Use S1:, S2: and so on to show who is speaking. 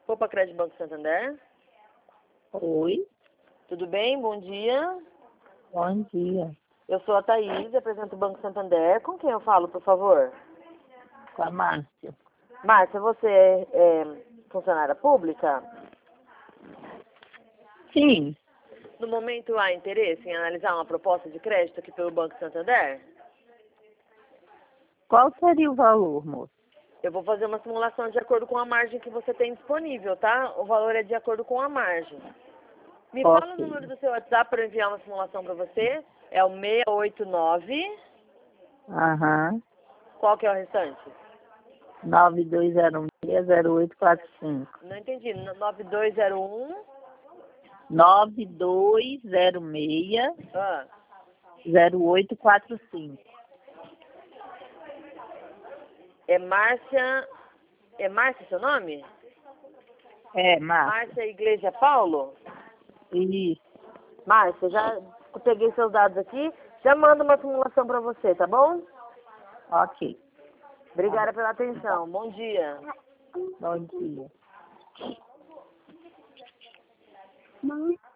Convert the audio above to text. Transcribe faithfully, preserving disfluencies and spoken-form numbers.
S1: Poupa Crédito Banco Santander.
S2: Oi,
S1: Tudo bem? Bom dia.
S2: bom dia.
S1: Eu sou a Thaís, represento o Banco Santander. Com quem eu falo, por favor?
S2: Com a Márcia.
S1: Márcia, você é, é funcionária pública?
S2: Sim,
S1: No momento há interesse em analisar uma proposta de crédito aqui pelo Banco Santander?
S2: qual seria o valor, moço?
S1: Eu vou fazer uma simulação de acordo com a margem que você tem disponível, tá? O valor é de acordo com a margem. Me
S2: Ok.
S1: fala o número do seu WhatsApp para eu enviar uma simulação para você. É o seis oito nove.
S2: Aham.
S1: Qual que é o restante?
S2: nove dois zero seis, zero oito quatro cinco.
S1: Não entendi. nove dois zero um.
S2: nove dois zero seis,
S1: Ah,
S2: zero oito quatro cinco.
S1: é Márcia. É Márcia seu nome?
S2: É, Márcia.
S1: Márcia Igreja Paulo?
S2: Isso.
S1: Márcia, já peguei seus dados aqui. Já mando uma simulação para você, tá bom?
S2: Ok.
S1: Obrigada pela atenção. Bom dia.
S2: Bom dia.